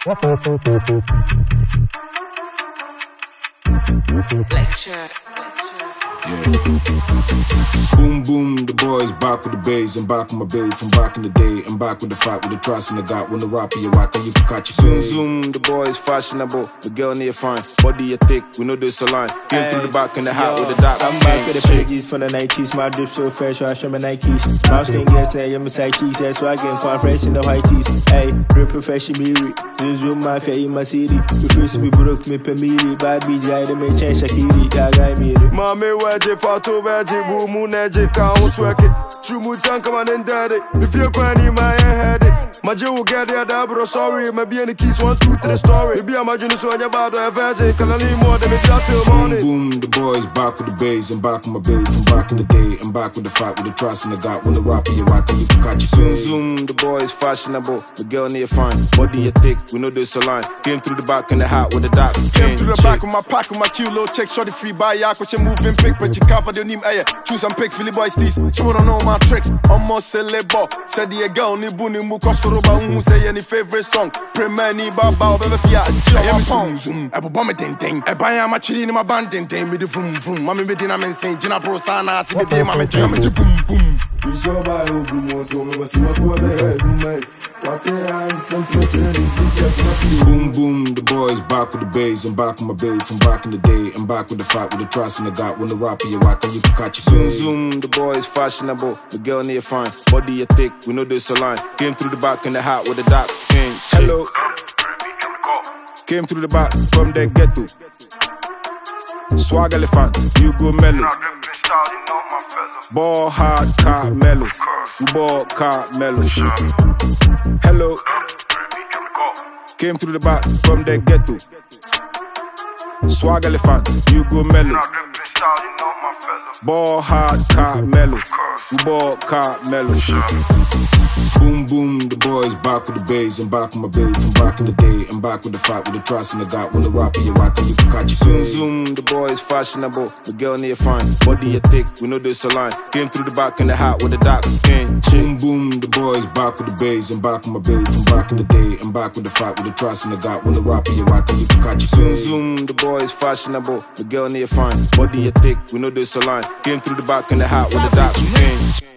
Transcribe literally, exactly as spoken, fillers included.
Lecture. Yeah. Boom, boom, the boys back with the bass. I'm back with my babe from back in the day. I'm back with the fight, with the trust and the got. When the rapper you rock and you can catch you. Zoom, zoom, the boys fashionable. The girl near fine, body you thick, we know this a line. Get through the back in the hat with the dark I'm skin. back with the pages from the nineties. My drip so fresh, I show my Nikes. Mouse can get snare, yeah, my side cheese. That's why I get quite fresh in the white tees. Hey, real professional me. Zoom, zoom, mafia in my city. The first me broke me per mili. Bad B J, the main change Shakiri. Gaga me. Mame waje fato waje bumu neje kawo tweke true mu tanka man and daddy if you can in my head maje will get there da bro sorry maybe any keys one two three story be imagine so anya bad a virgin kala ni more than me till morning. Boom, boom, the boys back with the bass. I'm back with my babe from back in the day. I'm back with the fight, with the trust and the got. When the rapper you rock and you can catch you. Zoom, zoom, the boys fashionable. The girl near fine, body you thick, we know this a line. Came through the back in the hat with the dark skin. Came through the back with my pack with my kilo check shorty free by ya cause you moving pick but you cover the name aye choose and pick Philly boys these she wanna know my tricks almost celebo said the girl ni buni mu kosoroba who say any favorite song premani baba bebe fia I am zoom zoom ebo bomb ding ding e ban ya ma chiri ni ma band ding ding me the vroom vroom mama me dina men sing jina pro sana si be mama me jina me boom boom we show by ogun so me see my go be head my what and something boom, boom, the boys back with the bass. I'm back with my babe from back in the day. I'm back with the fight, with the trust and the got. When the rapper you rock and you can catch you. Zoom, zoom, the boys fashionable. The girl near fine, body you thick, we know this a line. Came through the back in the hat with the dark skin. Hello. Came through the back from the ghetto. Swag elephant, you go mellow. Ball hard, car mellow. You ball car mellow. Hello. Came through the back from the ghetto. Swag elephant, you go mellow. Ball hard, car mellow. You ball car mellow. Boom, boom, the boys back with the bass. I'm back with my babe from back in the day. I'm back with the fight, with the trust and the got. When the rapper you rock and you can catch you. Zoom, zoom, the boys fashionable. The girl near fine, body you thick, we know this a line. Came through the back in the hat with the dark skin. Boom, boom, the boys back with the bass. I'm back with my babe from back in the day. I'm back with the fight, with the trust and the got. When the rapper you rock and you can catch you. Zoom, zoom, the boys fashionable. The girl near fine, body you thick, we know this a line. Came through the back in the hat with the dark skin.